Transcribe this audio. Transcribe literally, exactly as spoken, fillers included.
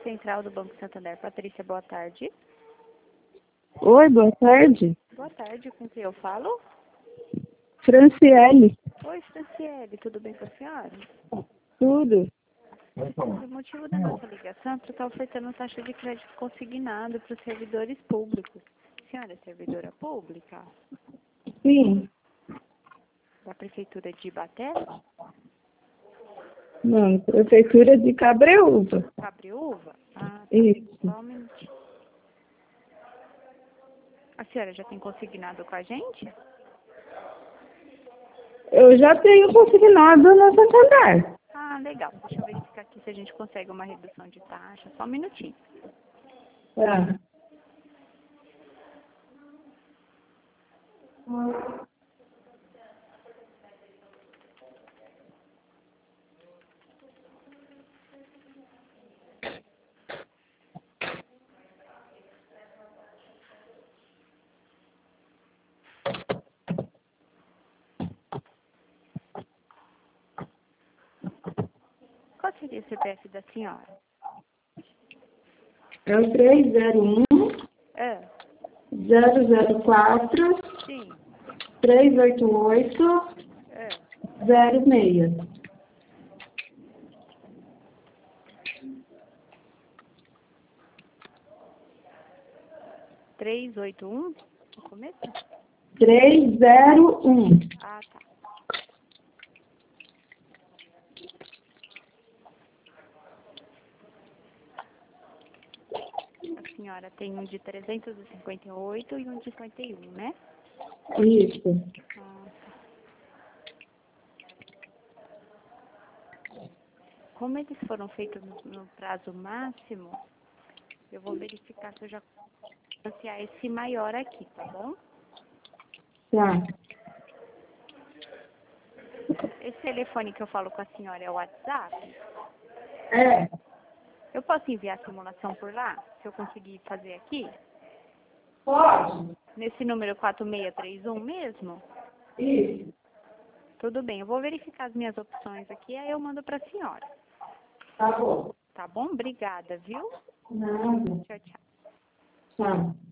Central do Banco Santander. Patrícia, boa tarde. Oi, boa tarde. Boa tarde, com quem eu falo? Franciele. Oi, Franciele, tudo bem com a senhora? Tudo. O motivo da nossa ligação é porque está ofertando taxa de crédito consignado para os servidores públicos. A senhora é servidora pública? Sim. Da Prefeitura de Ibaté? Não, Prefeitura de Cabreúva. Cabreúva? Ah, tá. Isso. Só um minutinho. A senhora já tem consignado com a gente? Eu já tenho consignado no Santander. Ah, legal. Deixa eu verificar aqui se a gente consegue uma redução de taxa. Só um minutinho. Tá. Qual seria o C P F da senhora? É o três zero um, Ah, zero zero quatro, sim. três oito oito, Ah, zero seis. três oito um? No começo? três zero um. Ah, tá. A senhora tem um de trezentos e cinquenta e oito e um de cinquenta e um, né? Isso. Ah, tá. Como eles foram feitos no, no prazo máximo, eu vou verificar se eu já financiar esse maior aqui, tá bom? Tá. Esse telefone que eu falo com a senhora é o WhatsApp? É. Eu posso enviar a simulação por lá, se eu conseguir fazer aqui? Pode? Nesse número quatro seis três um mesmo? Isso. Tudo bem, eu vou verificar as minhas opções aqui, aí eu mando para a senhora. Tá bom. Tá bom? Obrigada, viu? Nada. Tchau, tchau. Tá.